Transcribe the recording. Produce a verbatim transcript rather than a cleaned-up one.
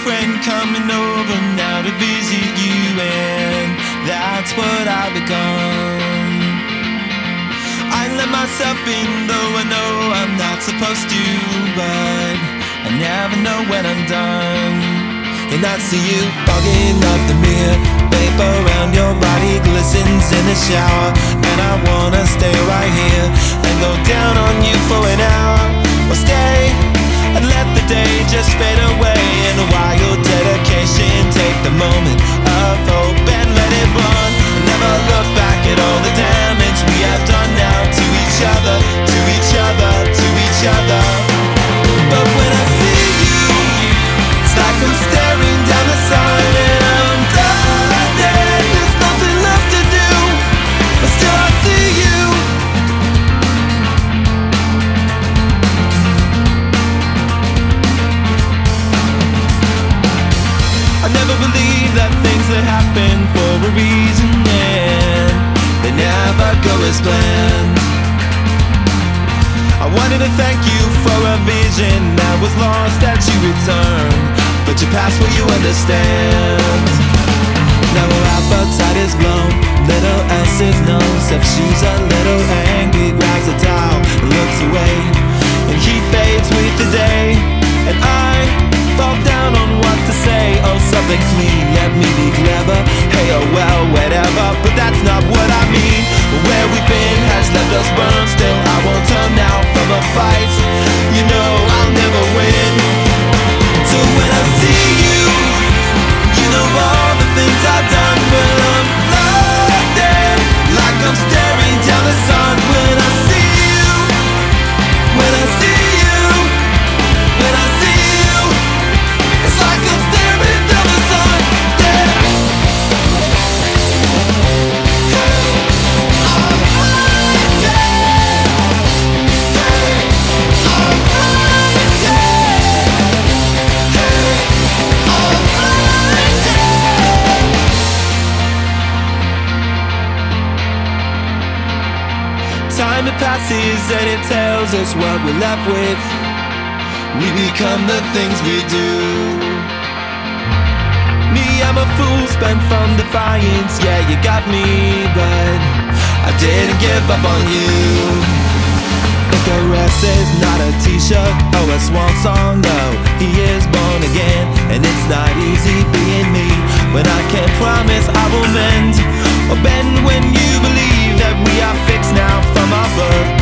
friend coming over now to visit you, and that's what I become. I let myself in, though I know I'm not supposed to, but I never know when I'm done. And I see you fogging up the mirror, vapor around your body glistens in the shower, and I wanna stay right here and go down on you for an hour, or stay and let the day just fade away in a wild dedication. Take the moment of hope and let it run. Never look back at all the damage we have done now to each other, to each other, to each other. But when I see you, it's like I'm staring down the sun, and I'm blinded. There's nothing left to do, but still I see you. I never believed that things that happen for a reason, and they never go as planned. I wanted to thank you for a vision that was lost that you returned, but you passed what you understand. Now her appetite is blown, little else is known, except she's a little angry, grabs a towel and looks away, and he fades with the day, and I fall down on what to say. Oh, something clean, let me be clever. Hey, oh well, whatever, but that's not what I mean. Where we've been has left us burned. Still, I won't turn now from a fight. You know I'll never win. So when I see you, you know all the things I've done. When I'm blinded, like I'm staring down the sun. When I see you, when I see you, when I see you, it's like I'm staring down the sun, yeah. Hey, I'm blinded. Hey, I'm blinded. Hey, I'm blinded. Time it passes and it tells us what we're left with. We become the things we do. Me, I'm a fool spent from defiance. Yeah, you got me, but I didn't give up on you. Icarus is not a t-shirt or a swan song, no. He is born again, and it's not easy being me. But I can't promise I will mend or bend when you believe that we are fixed now from our birth.